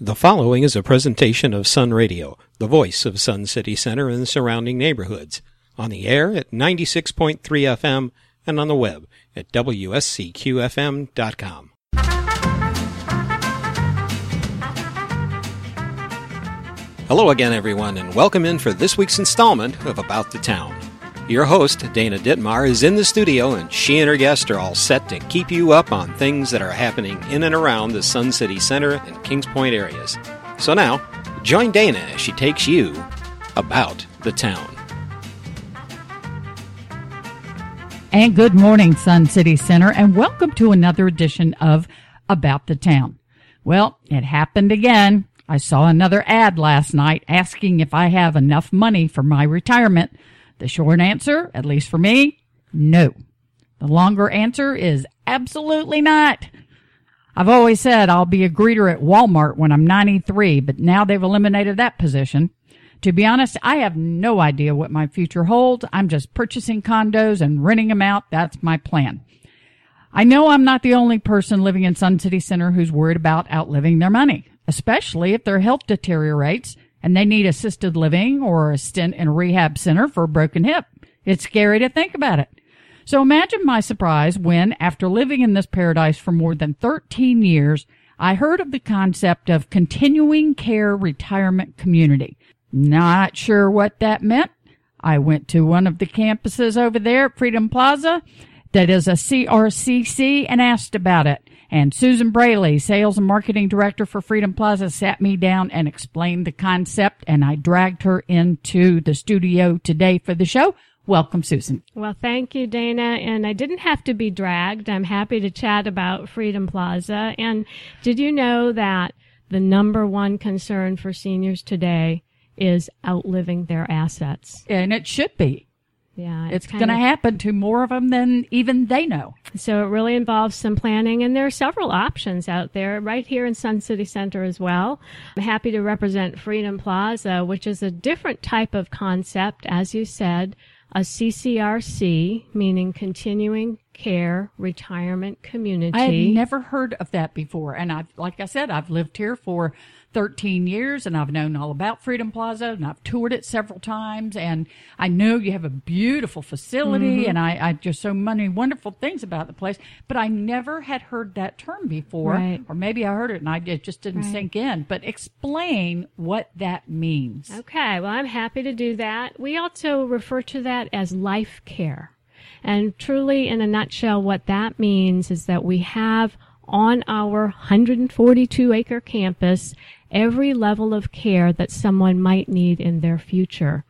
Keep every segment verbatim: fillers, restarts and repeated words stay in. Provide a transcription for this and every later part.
The following is a presentation of Sun Radio, the voice of Sun City Center and the surrounding neighborhoods, on the air at ninety-six point three F M and on the web at W S C Q F M dot com. Hello again, everyone, and welcome in for this week's installment of About the Town. Your host, Dana Dittmar, is in the studio, and she and her guest are all set to keep you up on things that are happening in and around the Sun City Center and Kings Point areas. So now, join Dana as she takes you about the town. And good morning, Sun City Center, and welcome to another edition of About the Town. Well, it happened again. I saw another ad last night asking if I have enough money for my retirement. The short answer, at least for me, no. The longer answer is absolutely not. I've always said I'll be a greeter at Walmart when I'm ninety-three, but now they've eliminated that position. To be honest, I have no idea what my future holds. I'm just purchasing condos and renting them out. That's my plan. I know I'm not the only person living in Sun City Center who's worried about outliving their money, especially if their health deteriorates and they need assisted living or a stint in a rehab center for a broken hip. It's scary to think about it. So imagine my surprise when, after living in this paradise for more than thirteen years, I heard of the concept of continuing care retirement community. Not sure what that meant. I went to one of the campuses over there at Freedom Plaza that is a C R C C and asked about it. And Susan Braley, Sales and Marketing Director for Freedom Plaza, sat me down and explained the concept, and I dragged her into the studio today for the show. Welcome, Susan. Well, thank you, Dana. And I didn't have to be dragged. I'm happy to chat about Freedom Plaza. And did you know that the number one concern for seniors today is outliving their assets? And it should be. Yeah, it's, it's going to happen to more of them than even they know. So it really involves some planning, and there are several options out there right here in Sun City Center as well. I'm happy to represent Freedom Plaza, which is a different type of concept, as you said, a C C R C, meaning Continuing Care Retirement Community. I had never heard of that before, and I've, like I said, I've lived here for thirteen years, and I've known all about Freedom Plaza, and I've toured it several times, and I know you have a beautiful facility, mm-hmm. and I, I just so many wonderful things about the place, but I never had heard that term before, right. or maybe I heard it and I, it just didn't right. sink in. But explain what that means. Okay, well, I'm happy to do that. We also refer to that as life care. And truly, in a nutshell, what that means is that we have on our one hundred forty-two acre campus every level of care that someone might need in their future.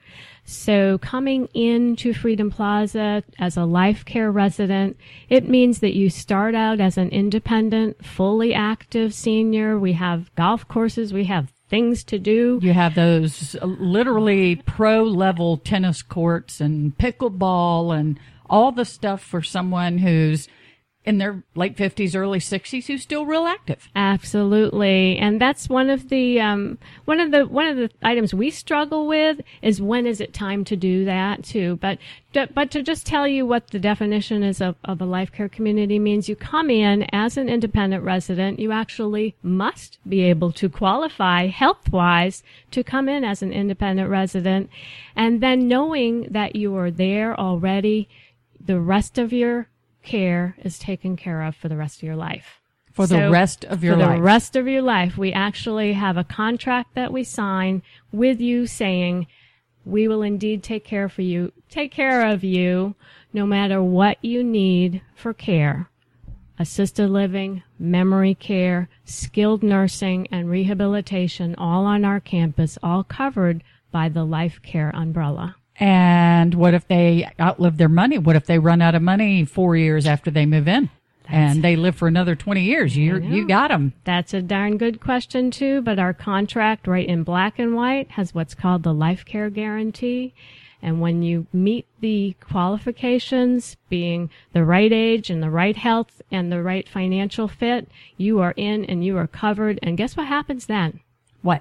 So coming into Freedom Plaza as a life care resident, it means that you start out as an independent, fully active senior. We have golf courses. We have things to do. You have those literally pro-level tennis courts and pickleball and all the stuff for someone who's in their late fifties, early sixties, who's still real active. Absolutely. And that's one of the, um, one of the, one of the items we struggle with is when is it time to do that too. But, but to just tell you what the definition is of, of a life care community means, you come in as an independent resident, you actually must be able to qualify health-wise to come in as an independent resident. And then knowing that you are there already, the rest of your care is taken care of for the rest of your life. For the so rest of your for life. For the rest of your life. We actually have a contract that we sign with you saying we will indeed take care for you, take care of you no matter what you need for care. Assisted living, memory care, skilled nursing, and rehabilitation all on our campus, all covered by the life care umbrella. And what if they outlive their money? What if they run out of money four years after they move in? That's and they live for another twenty years? You you got them. That's a darn good question, too. But our contract, right in black and white, has what's called the life care guarantee. And when you meet the qualifications, being the right age and the right health and the right financial fit, you are in and you are covered. And guess what happens then? What?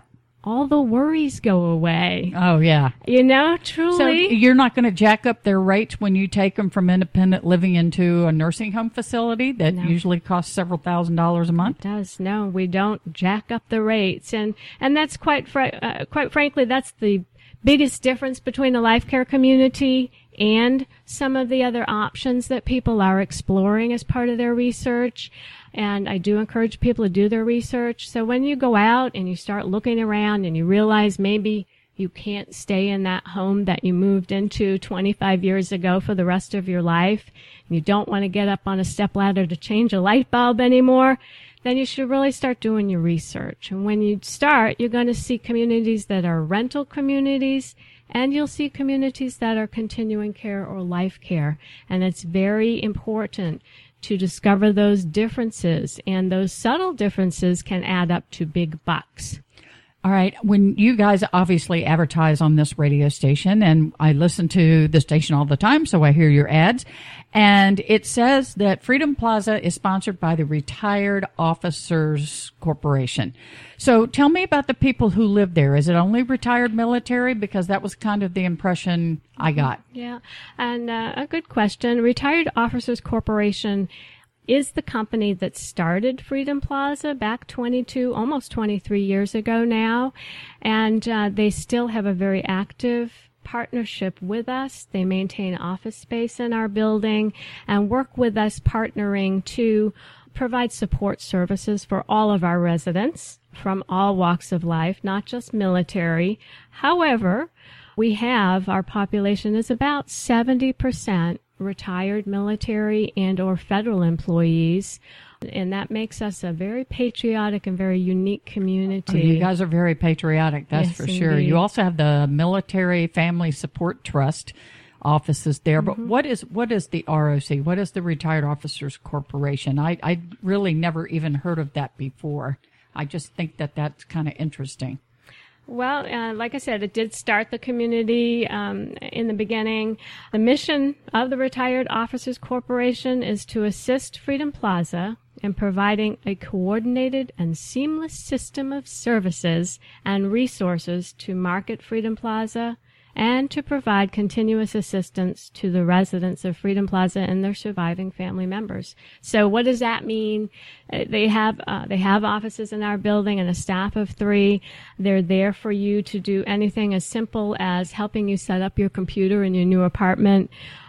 all the worries go away. Oh, yeah. You know, So truly. you're not going to jack up their rates when you take them from independent living into a nursing home facility that No. usually costs several thousand dollars a month? It does. No, we don't jack up the rates. And, and that's quite, fr- uh, quite frankly, that's the biggest difference between the life care community and some of the other options that people are exploring as part of their research. And I do encourage people to do their research. So when you go out and you start looking around and you realize maybe you can't stay in that home that you moved into twenty-five years ago for the rest of your life, and you don't want to get up on a stepladder to change a light bulb anymore, then you should really start doing your research. And when you start, you're going to see communities that are rental communities, and you'll see communities that are continuing care or life care. And it's very important to discover those differences, and those subtle differences can add up to big bucks. All right. When you guys obviously advertise on this radio station, and I listen to the station all the time, so I hear your ads, and it says that Freedom Plaza is sponsored by the Retired Officers Corporation. So tell me about the people who live there. Is it only retired military? Because that was kind of the impression I got. Yeah, and uh, a good question. Retired Officers Corporation is the company that started Freedom Plaza back twenty-two, almost twenty-three years ago now. And uh, they still have a very active partnership with us. They maintain office space in our building and work with us, partnering to provide support services for all of our residents from all walks of life, not just military. However, we have, our population is about seventy percent retired military and or federal employees, and that makes us a very patriotic and very unique community. Oh, you guys are very patriotic, that's Yes, for sure. indeed. You also have the Military Family Support Trust offices there. But Mm-hmm. what is what is the R O C? What is the Retired Officers Corporation? I I really never even heard of that before. I just think that that's kind of interesting. Well, uh, like I said, it did start the community um, in the beginning. The mission of the Retired Officers Corporation is to assist Freedom Plaza in providing a coordinated and seamless system of services and resources to market Freedom Plaza and to provide continuous assistance to the residents of Freedom Plaza and their surviving family members. So what does that mean? Uh, They have uh, they have offices in our building and a staff of three. They're there for you to do anything as simple as helping you set up your computer in your new apartment,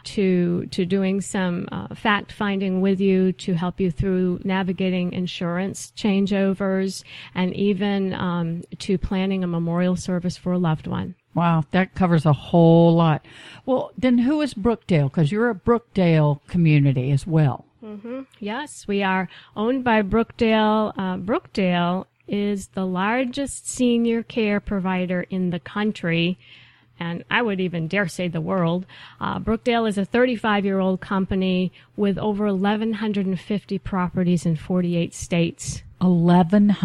to to doing some uh, fact finding with you, to help you through navigating insurance changeovers, and even um, to planning a memorial service for a loved one. Wow, that covers a whole lot. Well, then who is Brookdale? Because you're a Brookdale community as well. Mm-hmm. Yes, we are owned by Brookdale. Uh, Brookdale is the largest senior care provider in the country, and I would even dare say the world. Uh, Brookdale is a thirty-five-year-old company with over eleven fifty properties in forty-eight states. eleven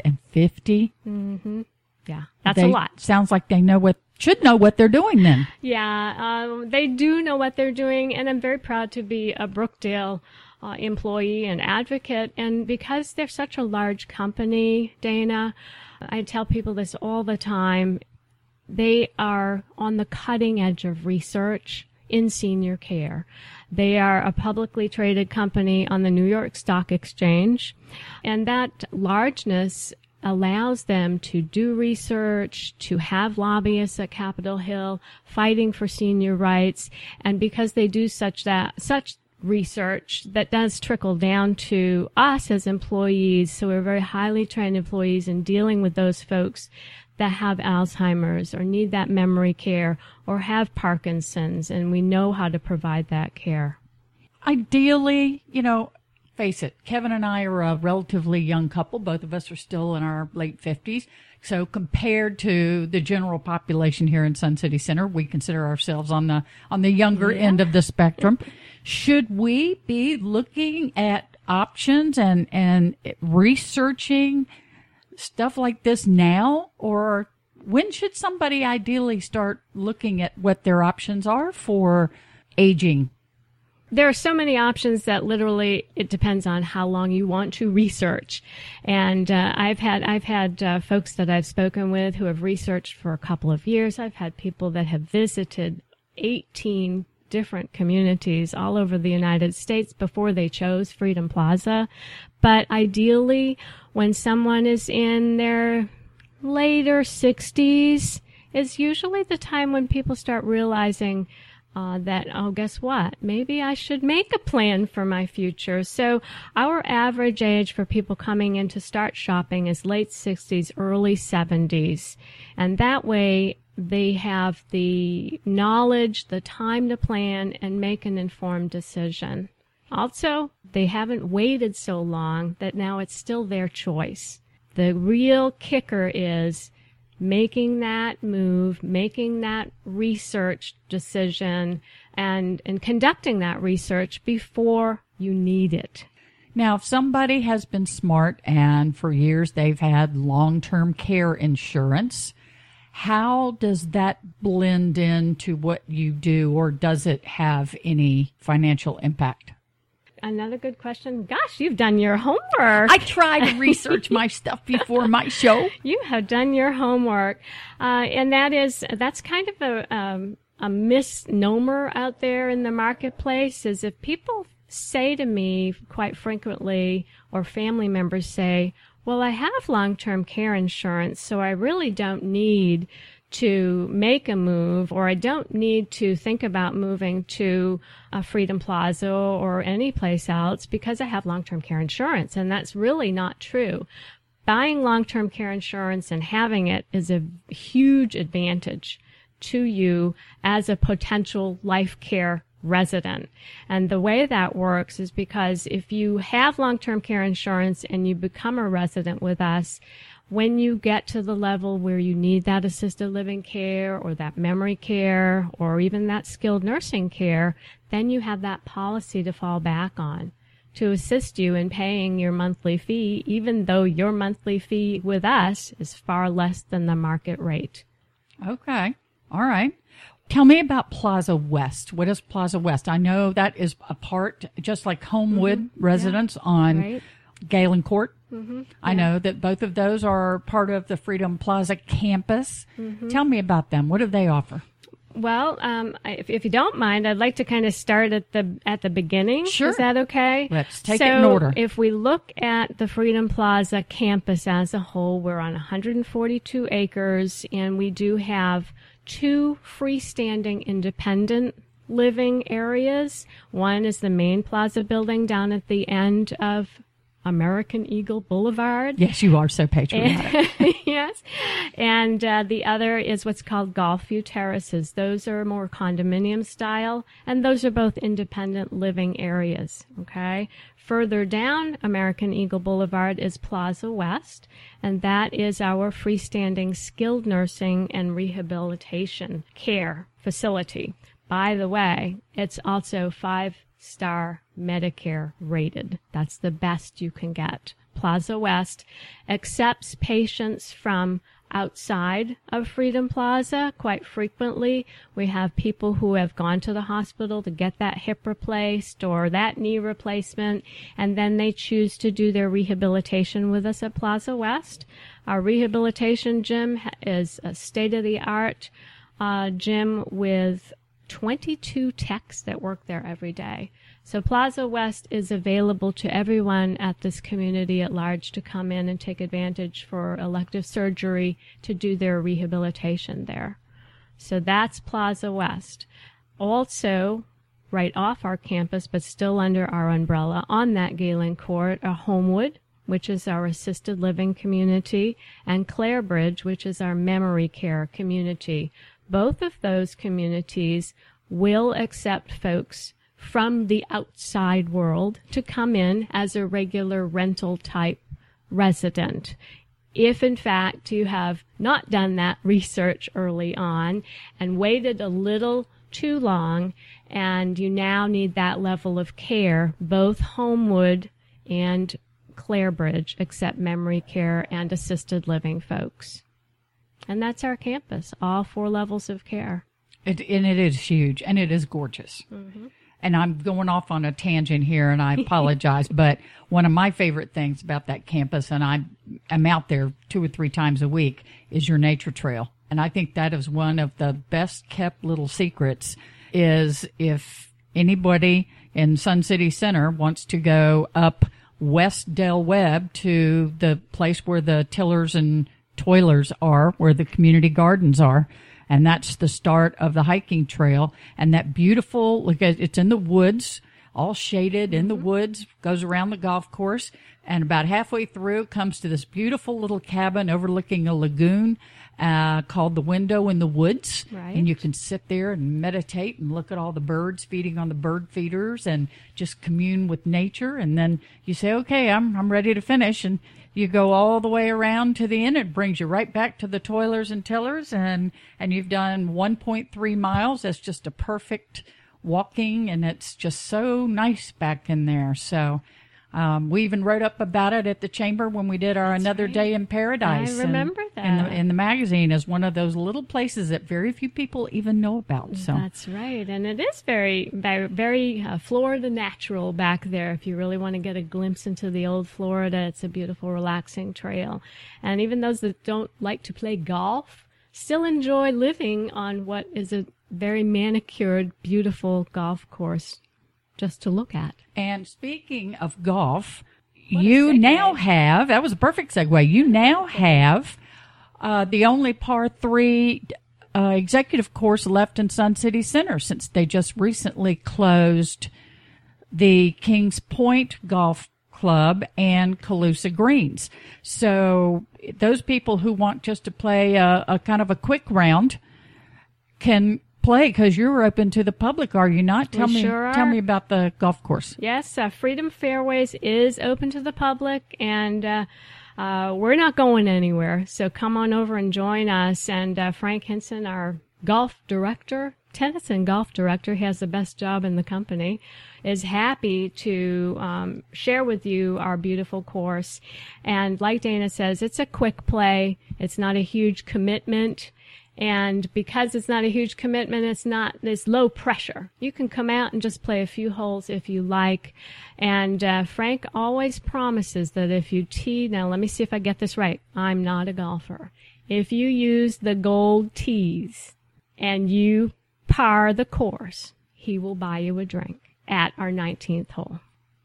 fifty? Mm-hmm. Yeah, that's They- a lot. Sounds like they know what, should know what they're doing then. Yeah, um, they do know what they're doing, and I'm very proud to be a Brookdale uh, employee and advocate. And because they're such a large company, Dana, I tell people this all the time, they are on the cutting edge of research in senior care. They are a publicly traded company on the New York Stock Exchange, and that largeness allows them to do research, to have lobbyists at Capitol Hill fighting for senior rights. And because they do such that, such research, that does trickle down to us as employees. So we're very highly trained employees in dealing with those folks that have Alzheimer's or need that memory care or have Parkinson's, and we know how to provide that care. Ideally, you know, face it, Kevin and I are a relatively young couple. Both of us are still in our late fifties. So compared to the general population here in Sun City Center, we consider ourselves on the on the younger Yeah. end of the spectrum. Should we be looking at options and and researching stuff like this now, or when should somebody ideally start looking at what their options are for aging? there are so many options that literally it depends on how long you want to research. And uh, I've had I've had uh, folks that I've spoken with who have researched for a couple of years. I've had people that have visited eighteen different communities all over the United States before they chose Freedom Plaza. But ideally, when someone is in their later sixties, is usually the time when people start realizing uh, that, oh, guess what? Maybe I should make a plan for my future. So our average age for people coming in to start shopping is late sixties, early seventies. And that way, they have the knowledge, the time to plan, and make an informed decision. Also, they haven't waited so long that now it's still their choice. The real kicker is making that move, making that research decision, and, and conducting that research before you need it. Now, if somebody has been smart and for years they've had long-term care insurance, how does that blend into what you do, or does it have any financial impact? Another good question. Gosh, you've done your homework. I try to research my stuff before my show. You have done your homework. Uh, and that is, that's kind of a, um, a misnomer out there in the marketplace, is if people say to me quite frequently, or family members say, well, I have long-term care insurance, so I really don't need to make a move, or I don't need to think about moving to a Freedom Plaza or any place else because I have long-term care insurance. And that's really not true. Buying long-term care insurance and having it is a huge advantage to you as a potential life care resident. And the way that works is because if you have long-term care insurance and you become a resident with us, when you get to the level where you need that assisted living care or that memory care or even that skilled nursing care, then you have that policy to fall back on to assist you in paying your monthly fee, even though your monthly fee with us is far less than the market rate. Okay. All right. Tell me about Plaza West. What is Plaza West? I know that is a part, just like Homewood mm-hmm. residents yeah. on right. Galen Court. Mm-hmm. I yeah. know that both of those are part of the Freedom Plaza campus. Mm-hmm. Tell me about them. What do they offer? Well, um, if, if you don't mind, I'd like to kind of start at the at the beginning. Sure. Is that okay? Let's take so it in order. If we look at the Freedom Plaza campus as a whole, we're on one hundred forty-two acres, and we do have two freestanding independent living areas. One is the main plaza building down at the end of American Eagle Boulevard. Yes, you are so patriotic. Yes. And uh, the other is what's called Golfview Terraces. Those are more condominium style, and those are both independent living areas, okay? Further down American Eagle Boulevard is Plaza West, and that is our freestanding skilled nursing and rehabilitation care facility. By the way, it's also five-star Medicare rated. That's the best you can get. Plaza West accepts patients from outside of Freedom Plaza quite frequently. We have people who have gone to the hospital to get that hip replaced or that knee replacement, and then they choose to do their rehabilitation with us at Plaza West. Our rehabilitation gym is a state-of-the-art uh, gym with twenty-two techs that work there every day. So Plaza West is available to everyone at this community at large to come in and take advantage for elective surgery to do their rehabilitation there. So that's Plaza West. Also, right off our campus, but still under our umbrella, on that Galen Court, are Homewood, which is our assisted living community, and Clarebridge, which is our memory care community. Both of those communities will accept folks from the outside world to come in as a regular rental type resident. If in fact you have not done that research early on and waited a little too long and you now need that level of care, both Homewood and Clarebridge accept memory care and assisted living folks. And that's our campus, all four levels of care. It, and it is huge, and it is gorgeous. Mm-hmm. and I'm going off on a tangent here, and I apologize, but one of my favorite things about that campus, and I am out there two or three times a week, is your nature trail. And I think that is one of the best kept little secrets, is if anybody in Sun City Center wants to go up West Del Webb to the place where the Tillers and Toilers are, where the community gardens are. And that's the start of the hiking trail. And that beautiful, look, it's in the woods, all shaded in the woods, goes around the golf course. And about halfway through comes to this beautiful little cabin overlooking a lagoon, uh, called the Window in the Woods. Right. And you can sit there and meditate and look at all the birds feeding on the bird feeders and just commune with nature. And then you say, okay, I'm, I'm ready to finish. And you go all the way around to the end. It brings you right back to the Toilers and Tillers, and, and you've done one point three miles. That's just a perfect walking, and it's just so nice back in there. So, um, we even wrote up about it at the chamber when we did our That's Another right. Day in Paradise. I remember and, that. In the, in the magazine as one of those little places that very few people even know about. So That's right. And it is very, very, very uh, Florida natural back there. If you really want to get a glimpse into the old Florida, it's a beautiful, relaxing trail. And even those that don't like to play golf still enjoy living on what is a very manicured, beautiful golf course just to look at. And speaking of golf, What a you segue. now have, that was a perfect segue, you now have uh, the only par three uh, executive course left in Sun City Center, since they just recently closed the Kings Point Golf Club and Calusa Greens. So those people who want just to play a, a kind of a quick round can play, because you're open to the public, are you not? Tell We me, sure tell are. me about the golf course. Yes, uh, Freedom Fairways is open to the public, and uh, uh, we're not going anywhere. So come on over and join us. And uh, Frank Hinson, our golf director, tennis and golf director, he has the best job in the company, is happy to um, share with you our beautiful course. And like Dana says, it's a quick play. It's not a huge commitment. And because it's not a huge commitment, it's not, it's low pressure. You can come out and just play a few holes if you like. And uh, Frank always promises that if you tee, now let me see if I get this right. I'm not a golfer. If you use the gold tees and you par the course, he will buy you a drink at our nineteenth hole.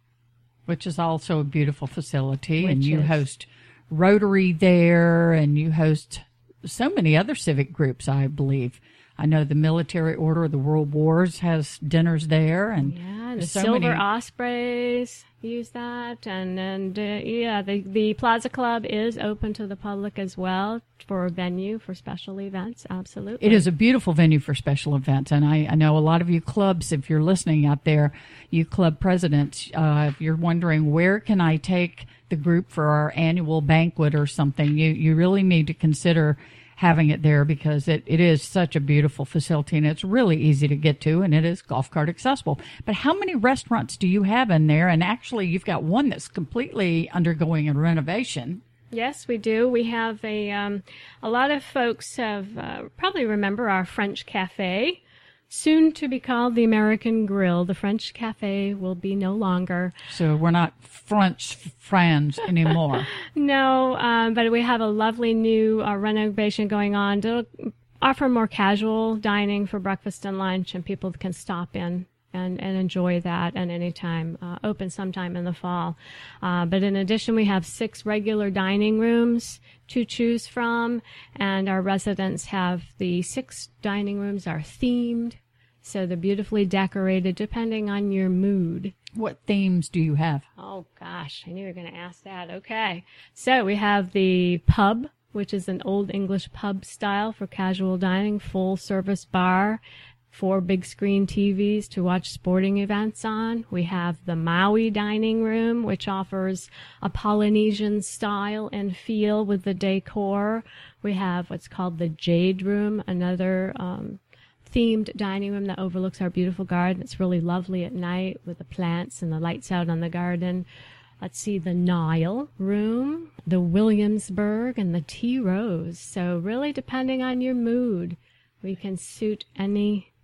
Which is also a beautiful facility. Which and you is. host Rotary there, and you host so many other civic groups, I believe. I know the Military Order of the World Wars has dinners there, and Yeah, the there's so Silver many. Ospreys use that, and and uh, yeah, the the Plaza Club is open to the public as well for a venue for special events. Absolutely, It is a beautiful venue for special events, and I, I know a lot of you clubs, if you're listening out there, you club presidents, uh, if you're wondering where can I take the group for our annual banquet or something, you you really need to consider having it there, because it, it is such a beautiful facility, and it's really easy to get to, and it is golf cart accessible. But how many restaurants do you have in there? And actually, you've got one that's completely undergoing a renovation. Yes, we do. We have a um, a lot of folks have uh, probably remember our French Cafe, soon to be called the American Grill. The French Cafe will be no longer. So we're not French friends anymore. No, um, but we have a lovely new uh, renovation going on to offer more casual dining for breakfast and lunch, and people can stop in and, and enjoy that at any time, uh, open sometime in the fall. Uh, but in addition, we have six regular dining rooms to choose from, and our residents have the six dining rooms are themed, so they're beautifully decorated depending on your mood. What themes do you have? Oh, gosh, I knew you were going to ask that. Okay. So we have the pub, which is an old English pub style for casual dining, full service bar, four big screen T Vs to watch sporting events on. We have the Maui dining room, which offers a Polynesian style and feel with the decor. We have what's called the Jade Room, another um themed dining room that overlooks our beautiful garden. It's really lovely at night with the plants and the lights out on the garden. Let's see, the Nile room, the Williamsburg, and the Tea Rose. So really, depending on your mood, we can suit any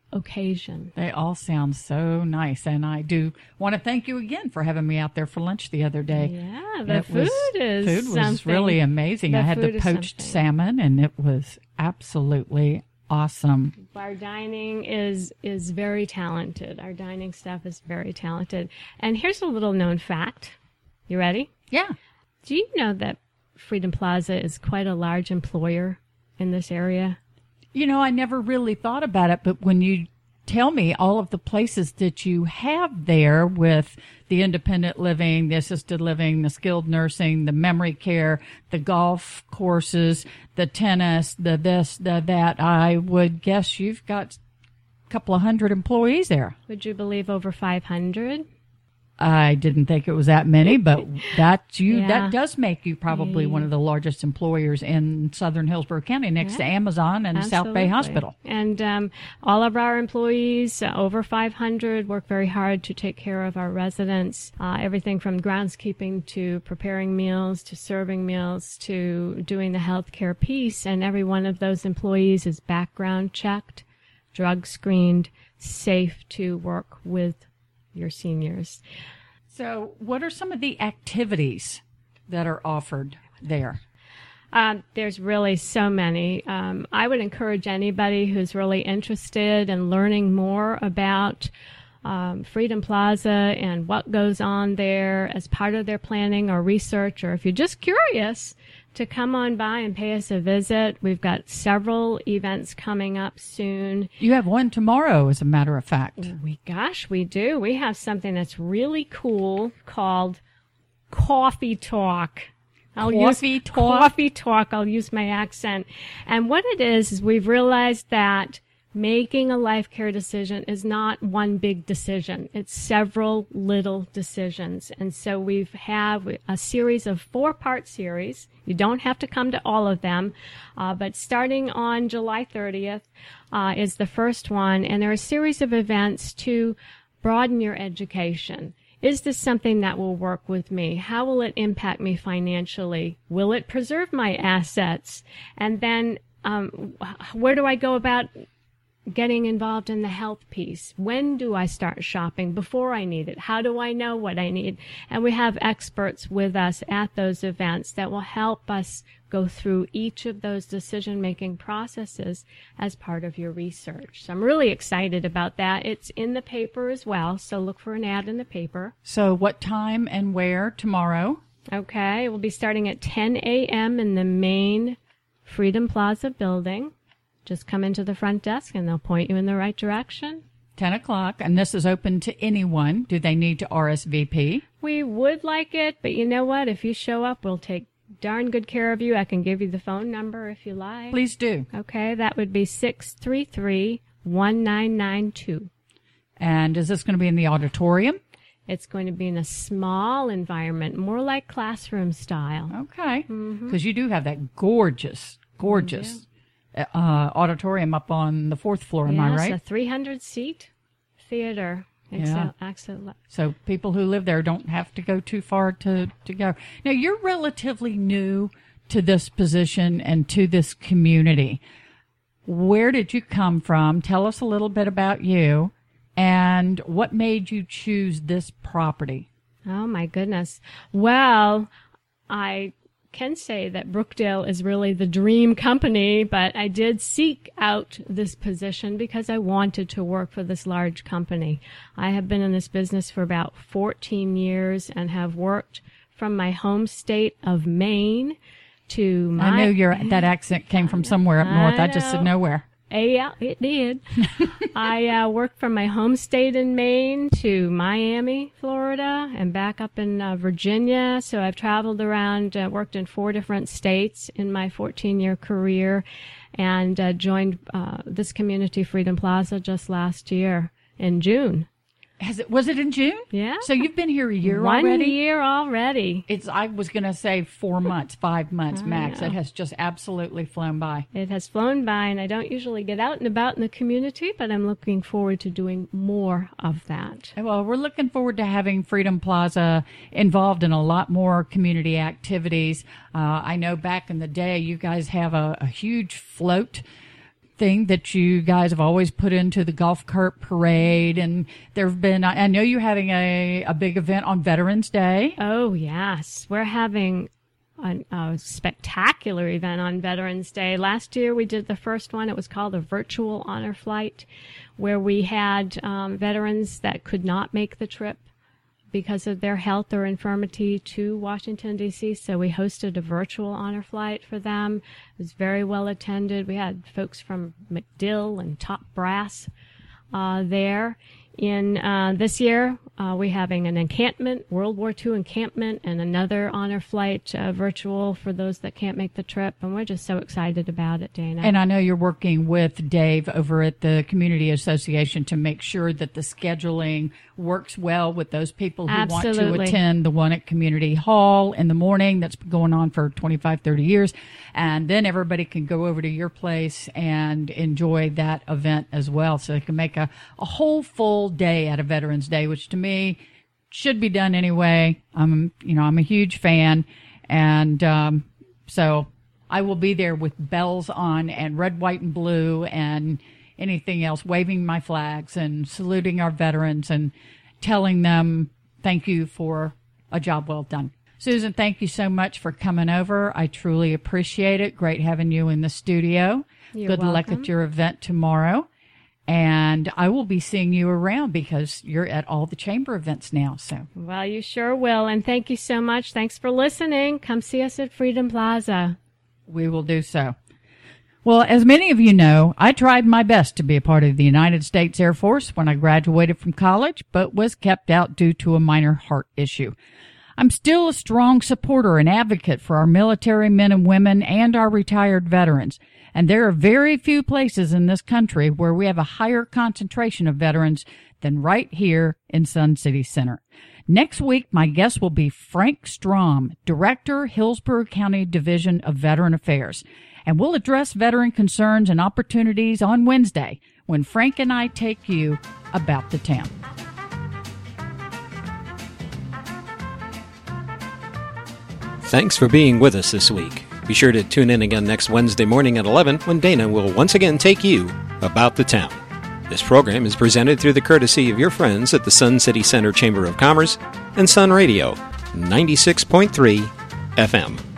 occasion. They all sound so nice, and I do want to thank you again for having me out there for lunch the other day. Yeah, the it food was, is food was something. really amazing. The I had the food is poached something. salmon, and it was absolutely awesome. Our dining is is very talented. Our dining staff is very talented. And here's a little known fact. You ready? Yeah. Do you know that Freedom Plaza is quite a large employer in this area? You know, I never really thought about it, but when you tell me all of the places that you have there with the independent living, the assisted living, the skilled nursing, the memory care, the golf courses, the tennis, the this, the that, I would guess you've got a couple of hundred employees there. Would you believe over five hundred? I didn't think it was that many, but that you Yeah. that does make you probably one of the largest employers in southern Hillsborough County, next to Yeah. Amazon and South Bay Absolutely. Hospital. And um, all of our employees, uh, over five hundred, work very hard to take care of our residents. Uh, everything from groundskeeping to preparing meals to serving meals to doing the healthcare piece. And every one of those employees is background checked, drug screened, safe to work with your seniors. So, what are some of the activities that are offered there? Um, there's really so many. Um, I would encourage anybody who's really interested in learning more about um, Freedom Plaza and what goes on there as part of their planning or research, or if you're just curious, to come on by and pay us a visit. We've got several events coming up soon. You have one tomorrow, as a matter of fact. We, gosh, we do. We have something that's really cool called Coffee Talk. I'll Coffee use Talk? Coffee Talk. I'll use my accent. And what it is, is we've realized that making a life care decision is not one big decision. It's several little decisions. And so we have a series of four-part series. You don't have to come to all of them, uh, but starting on July thirtieth uh, is the first one. And there are a series of events to broaden your education. Is this something that will work with me? How will it impact me financially? Will it preserve my assets? And then um, where do I go about getting involved in the health piece? When do I start shopping? Before I need it? How do I know what I need? And we have experts with us at those events that will help us go through each of those decision-making processes as part of your research. So I'm really excited about that. It's in the paper as well, so look for an ad in the paper. So, what time and where tomorrow? Okay, we'll be starting at ten a.m. in the main Freedom Plaza building. Just come into the front desk and they'll point you in the right direction. ten o'clock, and this is open to anyone. Do they need to R S V P? We would like it, but you know what? If you show up, we'll take darn good care of you. I can give you the phone number if you like. Please do. Okay, that would be six three three, one nine nine two. And is this going to be in the auditorium? It's going to be in a small environment, more like classroom style. Okay. Because you do have that gorgeous, gorgeous uh, auditorium up on the fourth floor, am I Yes, right? a three hundred seat theater. Yeah. Excel, excellent. So people who live there don't have to go too far to, to go. Now, you're relatively new to this position and to this community. Where did you come from? Tell us a little bit about you and what made you choose this property. Oh, my goodness. Well, I can say that Brookdale is really the dream company, but I did seek out this position because I wanted to work for this large company. I have been in this business for about fourteen years and have worked from my home state of Maine to my... I knew your that accent came from somewhere up north. I, I just said know. nowhere. Yeah, it did. I uh, worked from my home state in Maine to Miami, Florida, and back up in uh, Virginia. So I've traveled around, uh, worked in four different states in my fourteen-year career, and uh, joined uh, this community, Freedom Plaza, just last year in June. Has it? Was it in June? Yeah. So you've been here a year One already? year already. It's. I was going to say four months, five months I max. know. It has just absolutely flown by. It has flown by, and I don't usually get out and about in the community, but I'm looking forward to doing more of that. Well, we're looking forward to having Freedom Plaza involved in a lot more community activities. Uh, I know back in the day, you guys have a, a huge float thing that you guys have always put into the golf cart parade. And there have been, I know you're having a, a big event on Veterans Day. Oh, yes. We're having a, a spectacular event on Veterans Day. Last year we did the first one. It was called a virtual honor flight, where we had um, veterans that could not make the trip because of their health or infirmity to Washington, D C. So we hosted a virtual honor flight for them. It was very well attended. We had folks from MacDill and Top Brass uh, there. In uh, this year, uh, we're having an encampment, World War Two encampment, and another honor flight uh, virtual for those that can't make the trip. And we're just so excited about it, Dana. And I know you're working with Dave over at the Community Association to make sure that the scheduling works well with those people who Absolutely. want to attend the one at Community Hall in the morning that's been going on for twenty-five, thirty years. And then everybody can go over to your place and enjoy that event as well. So they can make a, a whole full day out of Veterans Day, which to me should be done anyway. I'm, you know, I'm a huge fan. And, um, so I will be there with bells on and red, white, and blue and anything else, waving my flags and saluting our veterans and telling them thank you for a job well done. Susan, thank you so much for coming over. I truly appreciate it. Great having you in the studio. You're Good luck welcome. at your event tomorrow. And I will be seeing you around because you're at all the chamber events now. So, Well, you sure will. And thank you so much. Thanks for listening. Come see us at Freedom Plaza. we will do so. Well, as many of you know, I tried my best to be a part of the United States Air Force when I graduated from college, but was kept out due to a minor heart issue. I'm still a strong supporter and advocate for our military men and women and our retired veterans. And there are very few places in this country where we have a higher concentration of veterans than right here in Sun City Center. Next week, my guest will be Frank Strom, Director, Hillsborough County Division of Veteran Affairs. And we'll address veteran concerns and opportunities on Wednesday when Frank and I take you about the town. Thanks for being with us this week. Be sure to tune in again next Wednesday morning at eleven when Dana will once again take you about the town. This program is presented through the courtesy of your friends at the Sun City Center Chamber of Commerce and Sun Radio, ninety-six point three F M.